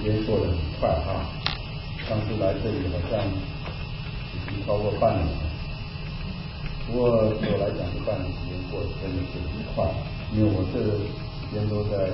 间过得很快哈，上次来这里好像已经超过半年了。不过对我来讲，这半年时间过得真的是很快，因为我这时间都在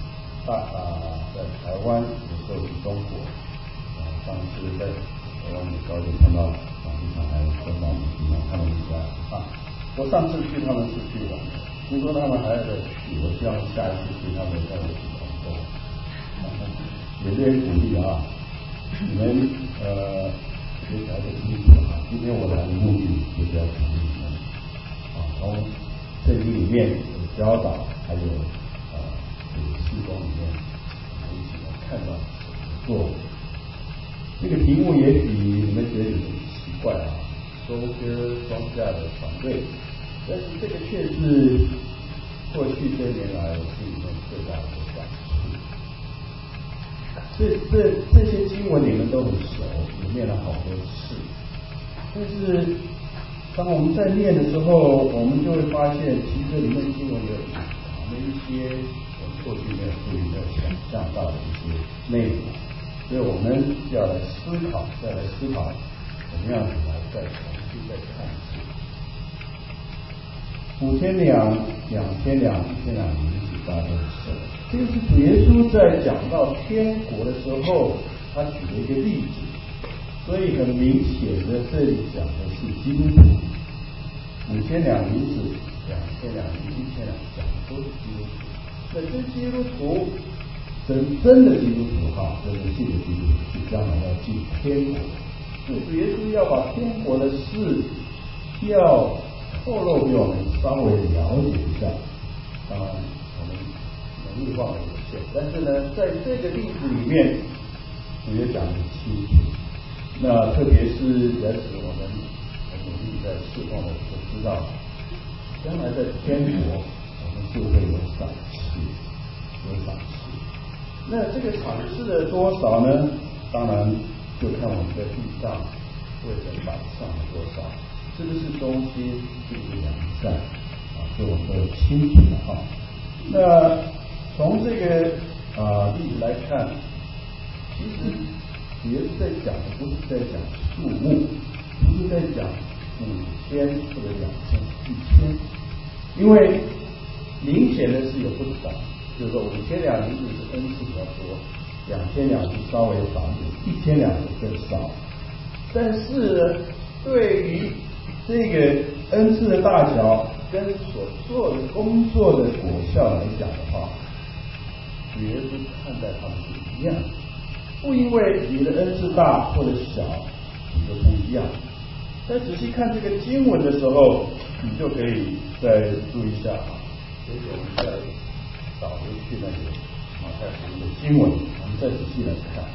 台湾，有时候去中国。上次在台湾的高点看到非常还跟到我们平常他们家我上次去他们是去玩的，听说他们还要再去，我希望下一次去他们再去团购。也是鼓励啊，你们学起来就清楚了。今天我来的目的就是要鼓励你们从圣经里面有教导，还有事工里面，一起来看到做。这个题目也许你们觉得有点奇怪收割庄稼的团队，但是这个却是过去这年来我心里面最大的感触。这些经文你们都很熟，也念了好多次，但是当我们在念的时候，我们就会发现，其实里面经文有隐藏的一些我们过去没有注意、没有想象到的一些内容。所以我们要来思考，怎么样子来再重新再看一次。5000两、2000两、1000两银子，大家都是。这个是主耶稣在讲到天国的时候，他举了一个例子，所以很明显的这里讲的是基督徒。5000两银子、2000两银子、1000两讲的都是基督徒。那这基督徒。真的基督徒真的信的基督徒是将来要进天国，所以主耶稣要把天国的事要透露给我们稍微了解一下。当然我们能力范围有限，但是呢，在这个例子里面，主耶稣讲得很清楚。那特别是在使我们很努力在侍奉的时候，知道将来在天国我们就会有赏赐，那这个赏赐的多少呢？当然就看我们在地上为人摆上了多少，是不是忠心，是不是良善这我们都有清楚的那从这个例子来看，其实主耶稣在讲的不是在讲数目，不是在讲5000或者2000、1000，因为明显的是有不少。就是说5000两银子是恩赐比较多，2000两是稍微少一点，1000两是更少。但是对于这个恩赐的大小跟所做的工作的果效来讲的话，主耶稣看待他们是一样的，不因为你的恩赐大或者小你就不一样。但仔细看这个经文的时候，你就可以再注意一下也许我们再倒回去那个马太福音的经文，我们再仔细来看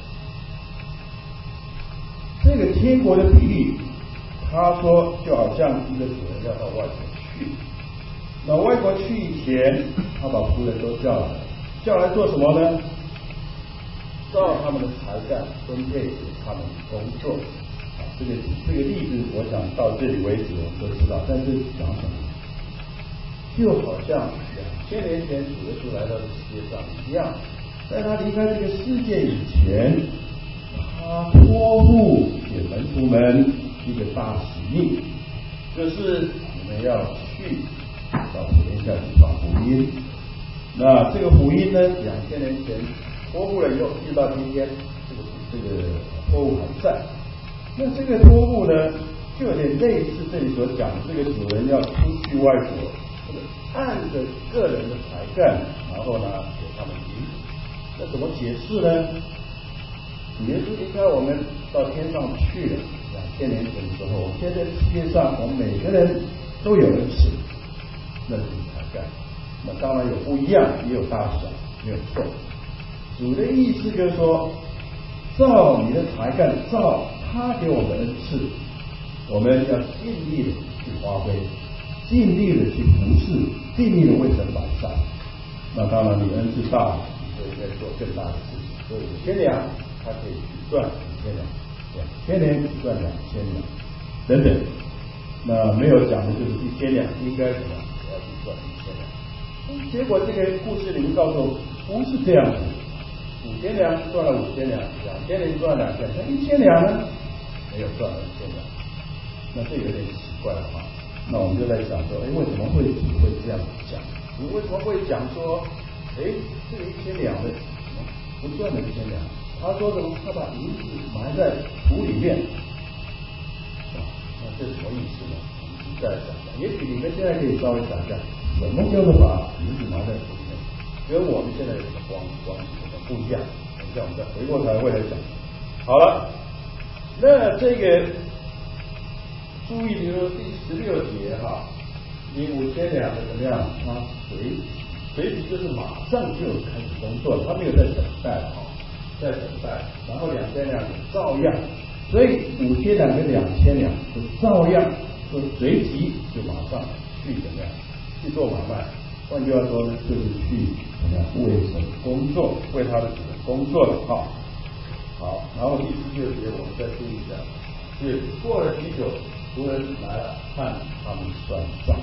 这个天国的比喻。他说就好像一个主人要到外国去，那外国去以前，他把仆人都叫来做什么呢？照他们的才干分配给他们工作。这个例子我想到这里为止我们都知道，但是讲什么？就好像2000年前主耶稣来到这世界上一样，在他离开这个世界以前，他托付给门徒们一个大使命，就是你们要去到普天下去传福音。那这个福音呢，2000年前托付了以后，一直到今天，这个托付还在。那这个托付呢，就有点类似这里所讲的，这个主人要出去外国，按着个人的才干，然后呢给他们银子。那怎么解释呢？主耶稣离开我们到天上去了，2000年前的时候，现在世界上我们每个人都有恩赐，那是才干。那当然有不一样，也有大小，没有错。主的意思就是说，照你的才干，照他给我们的恩赐，我们要尽力的去发挥，尽力的去服侍，尽力的为神摆上。那当然你恩赐大，你就应该做更大的事情。所以5000两他可以去赚5000两，2000年去赚2000两等等。那没有讲的就是1000两应该怎么要去赚1000两。结果这个故事里面告诉我不是这样子。 5000两赚了5000两，2000年赚了2000，那1000两呢？没有赚了1000两，那这有点奇怪了哈。那我们就在想说，为什么会这样讲？你为什么会讲说，这个1000两的不赚了1000两？他说什么？他把银子埋在土里面，那这什么意思呢？我们再想想，也许你们现在可以稍微想一下，什么叫做把银子埋在土里面？跟我们现在有什么关系不一样？等一下我们再回过头来会来讲。好了，那这个注意，比如说第16节哈，你5000两的怎么样？他随即就是马上就开始工作了，他没有在等待哈。在等待，然后2000两也照样，所以5000两跟2000两就照样，就随即就马上去怎么样去做买卖。换句话说呢，就是去怎么样为神工作，为他的主人工作了哈。好，然后第16节我们再注意一下，是过了许久，仆人来了，看他们算账，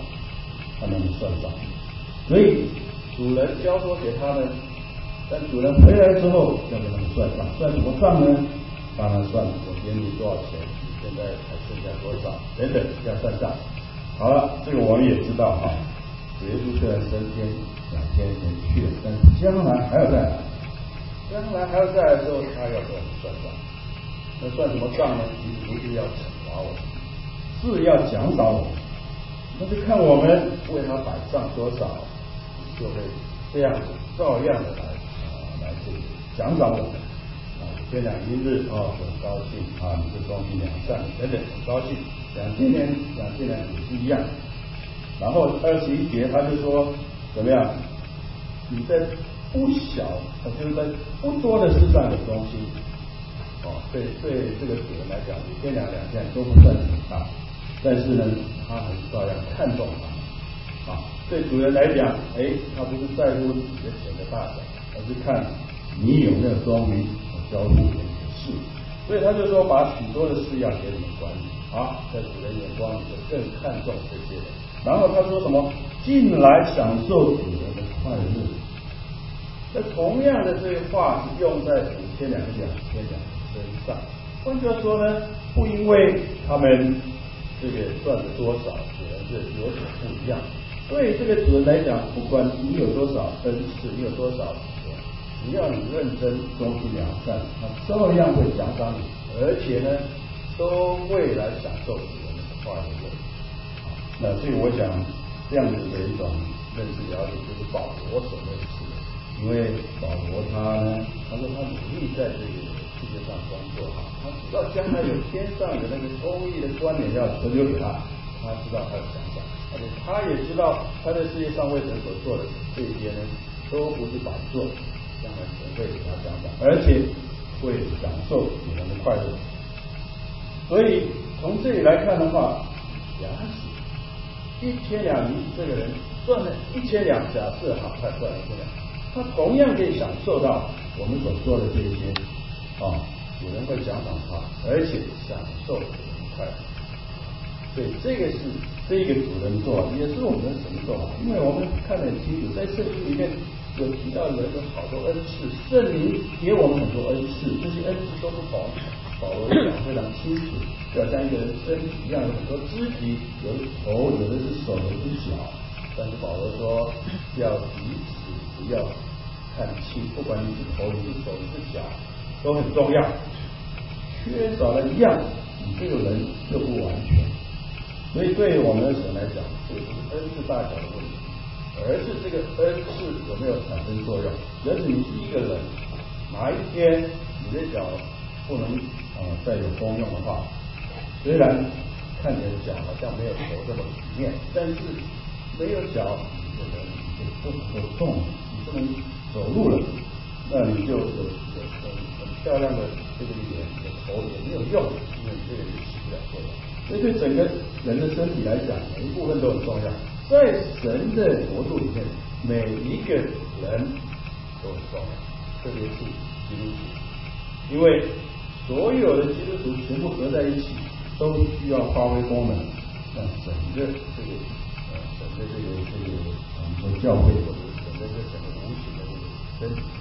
所以主人交托给他们。但主人回来之后，要给他们算账，算什么账呢？当然算我给你多少钱，你现在还剩下多少，等等，要算账。好了，这个我们也知道哈，主耶稣虽然升天2天前去了，但是将来还要再来，的时候，他要给我们算账。那算什么账呢？其实不是要惩罚我们，是要奖赏我们。那就看我们为他摆上多少，就会这样子照样的来这个奖赏我们，5000两一日很高兴你是公义良善等等，很高兴。2000两也是一样。然后21节他就说怎么样？你在不小，就是在不多的事上有忠心，对这个主人来讲，5000两2000两都不算很大，但是呢，他还是照样看重他。对主人来讲，他不是在乎你的钱的大小，而是看你有没有忠于我交付给你的事。所以他就说，把许多的事要给你们管理，在主人眼光里就更看重这些人。然后他说什么？进来享受主人的快乐。那同样的这个话是用在5000两跟2000两身上。换句话说呢，不因为他们这个赚了多少，主人是有所不一样。对这个主人来讲，不管你有多少恩赐，你有多少钱，只要你认真、忠心、良善，他照样会奖赏你，而且呢，都会来享受主人的快乐。那这个我想这样子的一种认识了解，就是保罗所认识的。因为保罗他说他努力在这个世界上工作他知道将来有天上有那个公义的冠冕要存留给他，他知道他的奖赏，而且他也知道他在世界上为神所做的这些呢，都不是白做，将来神会给他奖赏，而且会享受你们的快乐。所以从这里来看的话，假使1000两银子这个人赚了1000两，假设他赚了1000两。他同样可以享受到我们所说的这些主人会奖赏他，而且享受主人快乐。所以这个是这个主人做，也是我们神做。因为我们看得很清楚，在圣经里面有提到人有好多恩赐，圣灵给我们很多恩赐，这些恩赐都不同。保罗讲非常清楚，就好像一个人身体一样，有很多肢体，有的头，有的是手，有的是脚。但是保罗说，要彼此不要看轻，不管你是头，你是手，你是脚，都很重要。缺少了一样，你这个人就不完全。所以对于我们的神来讲，这不是恩赐大小的问题，而是这个恩赐有没有产生作用。要是你是一个人，哪一天你的脚不能再有功用的话，虽然看起来脚好像没有头这么体面，但是没有脚，你这个人就不能够动，你不能走路了，那你就有很漂亮的这个脸，你的头也没有用，因为你这个人起不了作用。所以对整个人的身体来讲，每一部分都很重要。在神的国度里面，每一个人都很重要，特别是基督徒，因为所有的基督徒全部合在一起，都需要发挥功能，让整个这个我们说教会或者整个这整个无形的这个身体，还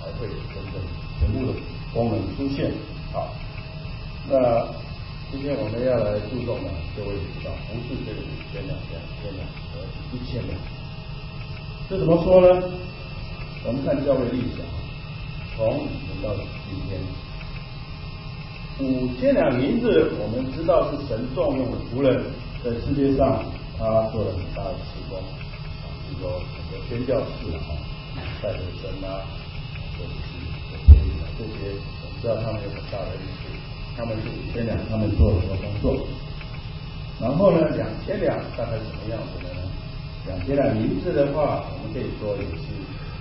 才会有真正全部的功能出现。好，那今天我们要来注重的，各位也知道，不是这个5000两、2000两，而是1000两。这怎么说呢？我们看教会历史，从以前到今天，5000两银子，我们知道是神重用的仆人，在世界上他做了很大的事工，比如说很多宣教士戴德生或者是这些，我们知道他们有很大的意思，他们是5000两，他们做很多工作。然后呢，2000两大概什么样子的呢？2000两银子的话，我们可以说也是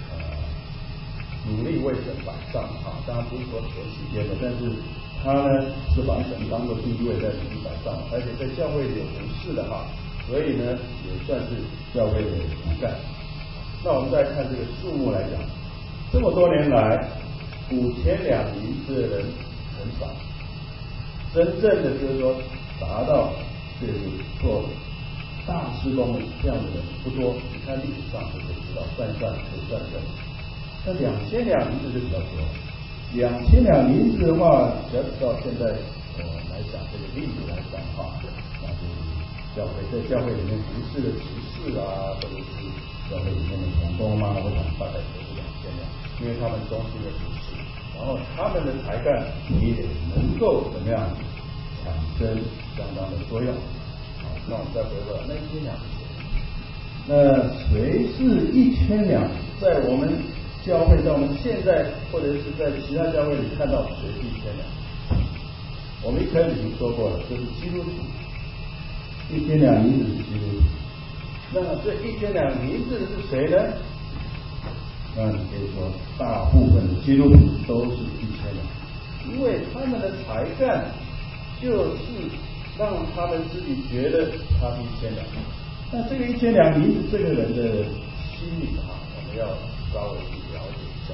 努力为神摆上当然不是说全时间的，但是他呢是把神当作第一位在神摆上，而且在教会有服侍的所以呢也算是教会的骨干。那我们再看这个数目来讲，这么多年来5000两银子的人很少，真正的就是说达到这个做大事工的这样的人不多，你看历史上就可以知道，可以算算。那2000两银子就比较多了。2000两银子的话，只要到现在来讲这个例子来讲那就是教会在教会里面服侍的执事或者是教会里面的同工我想大概都是2000两，因为他们忠心的服侍，然后他们的才干也能够怎么样产生相当的作用。那我们再回过来，那1000两是谁？那谁是1000两？在我们教会，在我们现在或者是在其他教会里看到谁是1000两？我们一开始已经说过了，就是基督徒。1000两银子是基督徒。那这1000两银子是谁呢？那你可以说，大部分的基督徒都是1000两，因为他们的才干就是让他们自己觉得他是1000两。那这个1000两银子，这个人的心理我们要稍微去了解一下。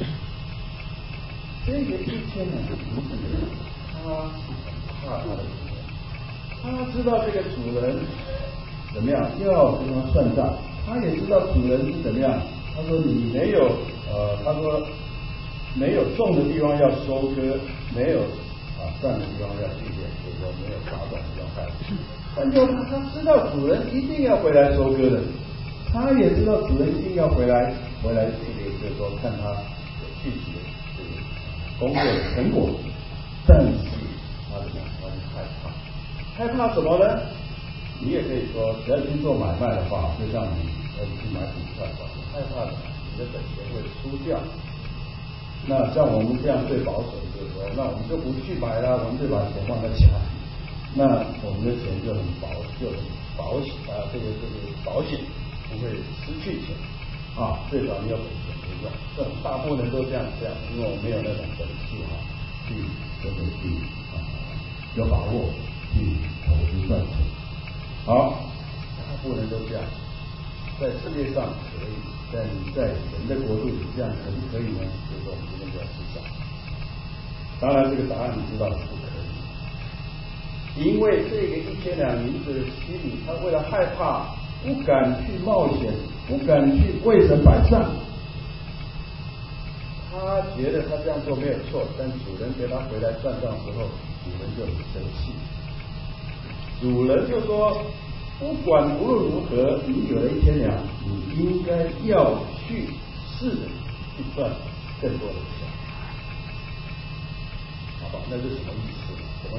这个1000两银子的人，他是很怕他的主人，他知道这个主人怎么样要跟他算账，他也知道主人是怎么样。他说你没有他说没有种的地方要收割，没有善的地方要训练，所以说没有撒种的地方害。但是他知道主人一定要回来收割的，他也知道主人一定要回来这个就是说看他有具体的这个工作的成果，但是他是害怕什么呢？你也可以说，只要去做买卖的话，就像你去买股票的话，害怕你的本钱会输掉。那像我们这样最保守，就是说，那我们就不去买了，我们就把钱放在家，那我们的钱就很保险这个保险不会失去钱最少你有本钱可以用。这种大部分人都这样，因为我没有那种本事去真的去有把握去投资赚钱。好，大部分人都这样，在世界上可以，但在人的国度里这样可不可以呢？就是说我们今天就要思想。当然这个答案你知道是不可以，因为这个1000两银子的心理，他为了害怕，不敢去冒险，不敢去为神摆上。他觉得他这样做没有错，但主人给他回来算账之后，主人就很生气。主人就说，不管无论如何，你有了1000两，你应该要去试着去赚更多的钱。好吧，那是什么意思？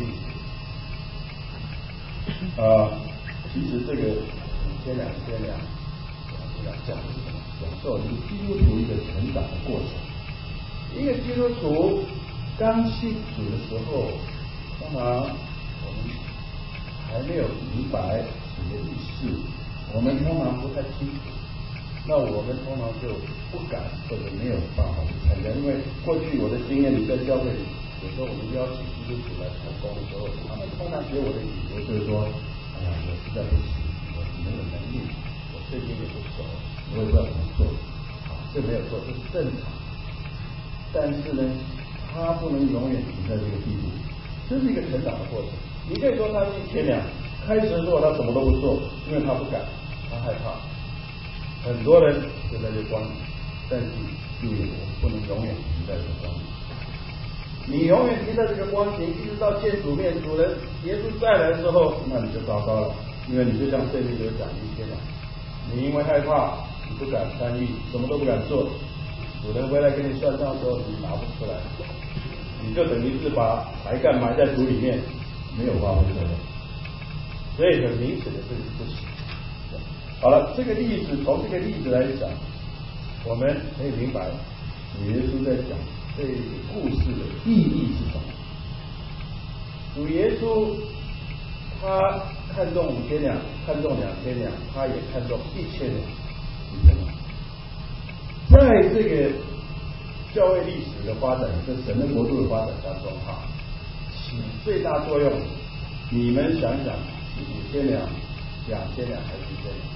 其实这个5000两、1000两讲的是什么？讲授一个基督徒一个成长的过程。一个基督徒刚信主的时候，通常我们还没有明白什么意思，我们通常不太清楚，那我们通常就不敢或者没有办法去参加。因为过去我的经验里，在教会里，有时候我们邀请基督徒来传工的时候，他们通常给我的理由就是说，我实在不行，我没有能力，我圣经也不熟，我也不知道怎么做。这没有错，这是正常。但是呢，他不能永远停在这个地步，这是一个成长的过程。你可以说他是1000两，开始的时候他什么都不做，因为他不敢，他害怕。很多人就在这光里，但是注意，我们不能永远停在这个光景，你永远停在这个光景，一直到见主面，主人耶稣再来的时候，那你就糟糕了，因为你就像圣经有讲一天了，你因为害怕，你不敢参与，什么都不敢做，主人回来跟你算账的时候，你拿不出来，你就等于是把才干埋在土里面，没有发挥作用。所以很明显的这是不行。好了，这个例子从这个例子来讲，我们可以明白主耶稣在讲这个故事的意义是什么。主耶稣他看中5000两，看中2000两，他也看中1000两。在这个教会历史的发展，这神的国度的发展当中起最大作用，你们想想是5000两、2000两还是1000两？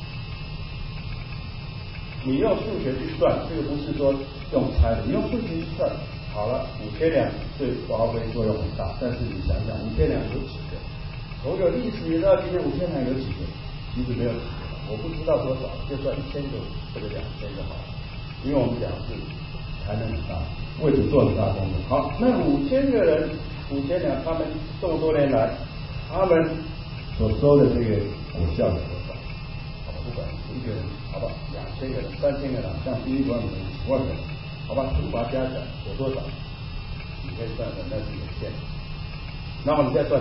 你用数学去算，这个不是说用猜的，你用数学去算，好了，5000两对发挥作用很大，但是你想想，5000两有几个？从有历史也知道今天5000两有几个？其实没有几个，我不知道多少，就算1000个或者2000个好了，因为我们讲是才能很大，为主做很大功德。好，那5000个人，5000两，他们这么多年来，他们所收的这个果效有多少？不管1个人，好吧，2000个人、3000个人，像第一管理人10万人，好吧，全部把它加起来有多少？你可以算算，那是有限。那么你再算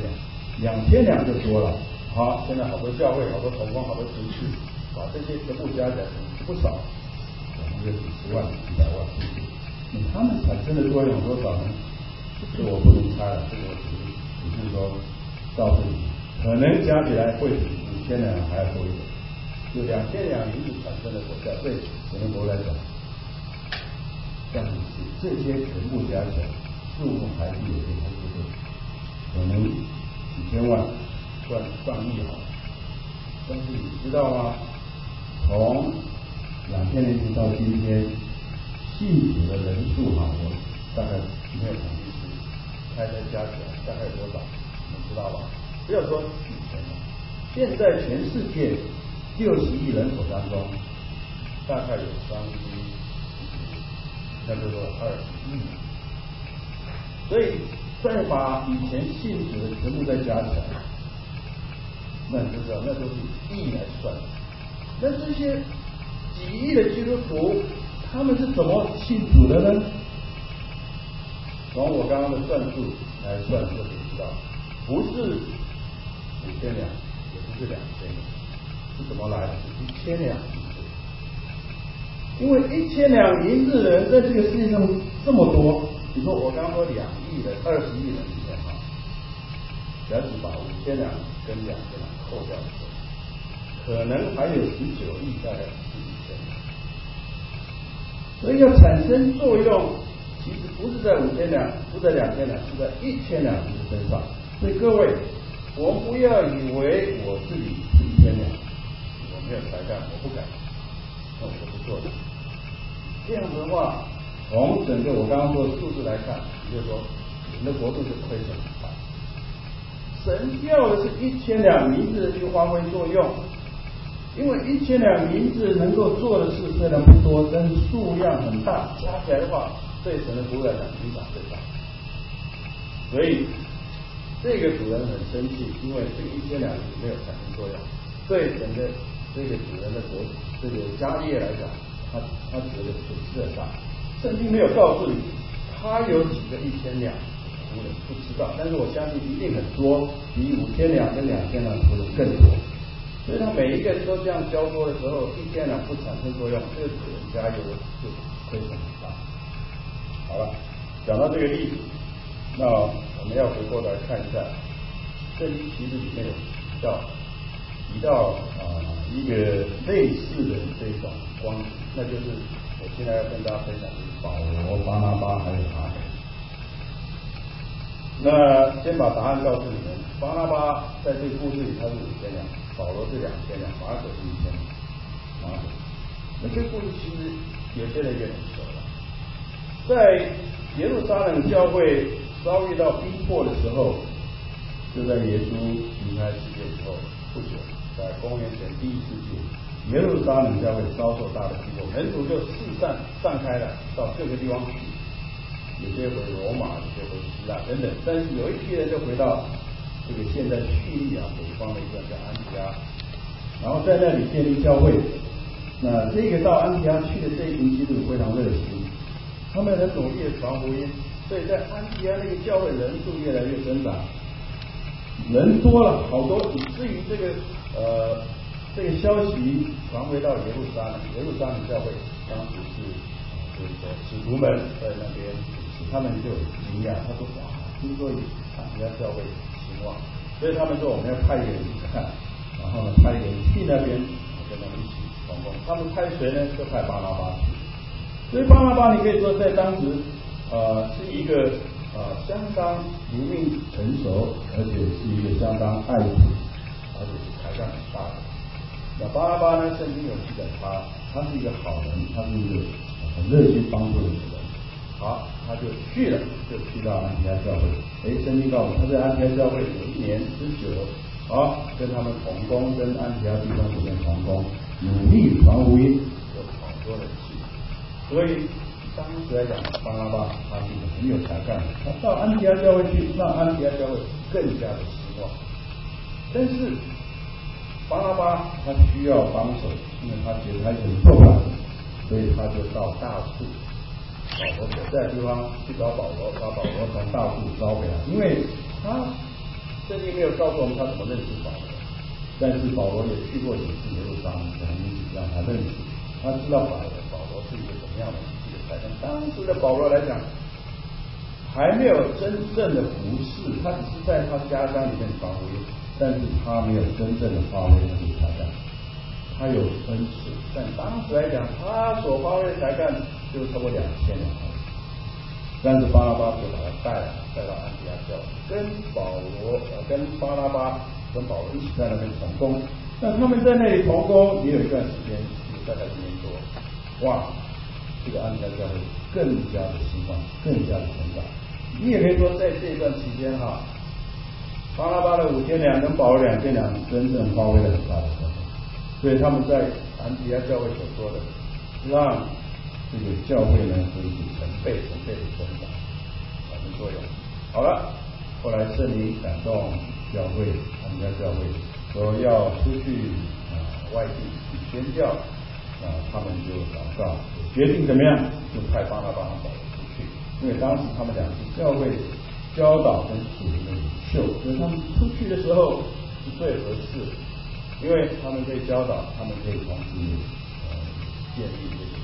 2000两就多了。好，现在好多教会、好多同工、好多城市，把这些全部加起来不少，一个几十万、几百万，他们产生的作用有多少呢？这我不能猜了，这个我只是说告诉你，可能加起来会比5000两还要多一点。就2000两银子产生的果效，对神的国来讲，但是这些全部加起来，数目还是有点太多，可能几千万、上亿好了。但是你知道吗？从2000年前到今天，信主的人数我大概没有统计数，加起来大概有多少？你们知道吧？不要说以前了，现在全世界60亿人口当中，大概有1/3，那就是说20亿。所以再把以前信主的全部再加起来，那你就知道，那都是亿来算。那这些几亿的基督徒，他们是怎么信主的呢？从我刚刚的算数来算就可以知道，不是5000两，也不是2000两。是怎么来的？是1000两银子，因为1000两银子的人在这个世界上这么多，你说我刚刚说2亿人、20亿人里面假使把5000两跟2000两扣掉的时候，可能还有19亿大概是1000两，所以要产生作用，其实不是在5000两，不在2000两，是在1000两银子身上。所以各位，我们不要以为我自己是1000两。没有才干，我不敢，那我就不做了。这样子的话，从整个我刚刚说的数字来看，也就是说，你的国度就亏损很大。神要的是1000两银子去发挥作用，因为1000两银子能够做的事虽然不多，但是数量很大，加起来的话，对神的服务来讲影响最大。所以这个主人很生气，因为这个1000两银子没有产生作用，对整个这个主人的这个家业来讲，他觉得损失很大。圣经没有告诉你他有几个1000两仆人，不知道，但是我相信一定很多，比5000两跟2000两仆人更多。所以他每一个都这样交托的时候，1000两不产生作用，这个主人家就亏损很大。好了，讲到这个例子，那我们要回过来看一下，圣经其实里面有提到一个类似的这种光景，那就是我现在要跟大家分享的是保罗、巴拿巴还有马可。那先把答案告诉你们，巴拿巴在这个故事里他是5000两，保罗是2000两，马可是1000两。那这个故事其实有些人也很熟了，在耶路撒冷教会遭遇到逼迫的时候，就在耶稣离开世界之后不久，在公元前第1世纪， 耶路撒冷教会遭受大的逼迫，门徒就四散开了，到各个地方去，有些回罗马，有些回希腊等等。但是有一批人就回到这个现在叙利亚北方的一个叫安提阿，然后在那里建立教会。那这个到安提阿去的这一群基督徒非常热心，他们很努力的传福音，所以在安提阿那个教会人数越来越增长，人多了好多，以至于这个消息传回到耶路撒冷，耶路撒冷教会当时是就是说使徒们在那边主持，他们就很惊讶，他说哇，听说安提阿教会兴旺，所以他们说我们要派一个人去看，然后呢派一个人去那边跟他们一起同工，他们派谁呢？就派巴拿巴去。所以巴拿巴你可以说在当时是一个相当灵命成熟，而且是一个相当爱主，而且是才干很大的。那巴拿巴呢，圣经有记载他是一个好人，他是一个很热心帮助人的人。好，他就去了，就去到安提阿教会。圣经告诉他在安提阿教会有1年之久，好，跟他们同工，跟安提阿弟兄姊妹同工，努力传福音，有好多人信。所以当时来讲，巴拿巴他是很有才干的，他到安提阿教会去，让安提阿教会更加的兴旺。但是巴拿巴他需要帮手，因为他觉得他很做不来，所以他就到大树保罗所在的地方去找保罗，把保罗从大树招回来。因为他圣经没有告诉我们他怎么认识保罗，但是保罗也去过几次耶路撒冷，可能让他认识，他知道保罗是一个怎么样的一个才干。当时的保罗来讲，还没有真正的服侍，他只是在他家乡里面传福音，但是他没有真正的发挥他的才干。他有恩赐，但当时来讲，他所发挥的才干就超过2000人。但是巴拿巴就把他带到安提阿教，跟巴拿巴跟保罗一起在那边同工。那他们在那里同工也有一段时间，大概1年多。哇，这个安提阿教会更加的兴旺，更加的成长。你也可以说，在这段期间巴拿巴的5千两跟保罗2千两真正发挥了很大的作用。所以他们在安提阿教会所说的，让这个教会呢真是成倍的增长，产生作用。好了，后来圣灵感动教会，安提阿教会说要出去外地去宣教，他们就祷告，决定怎么样，就派巴拿巴和保罗出去。因为当时他们2是教会教导跟属灵的领袖，所以他们出去的时候是最合适的。因为他们可以教导，他们可以同时建立这个